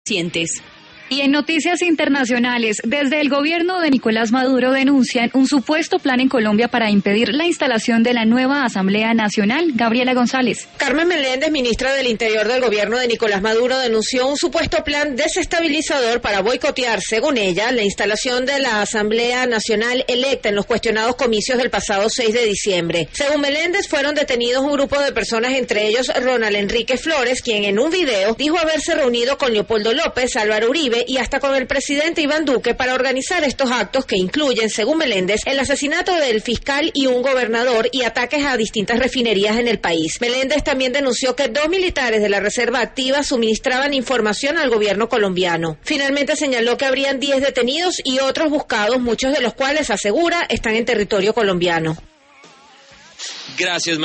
Sientes. Y en noticias internacionales, desde el gobierno de Nicolás Maduro denuncian un supuesto plan en Colombia para impedir la instalación de la nueva Asamblea Nacional. Gabriela González. Carmen Meléndez, ministra del Interior del gobierno de Nicolás Maduro, denunció un supuesto plan desestabilizador para boicotear, según ella, la instalación de la Asamblea Nacional electa en los cuestionados comicios del pasado 6 de diciembre. Según Meléndez, fueron detenidos un grupo de personas, entre ellos Ronald Enrique Flores, quien en un video dijo haberse reunido con Leopoldo López, Álvaro Uribe y hasta con el presidente Iván Duque para organizar estos actos que incluyen, según Meléndez, el asesinato del fiscal y un gobernador y ataques a distintas refinerías en el país. Meléndez también denunció que 2 militares de la Reserva Activa suministraban información al gobierno colombiano. Finalmente señaló que habrían 10 detenidos y otros buscados, muchos de los cuales, asegura, están en territorio colombiano. Gracias,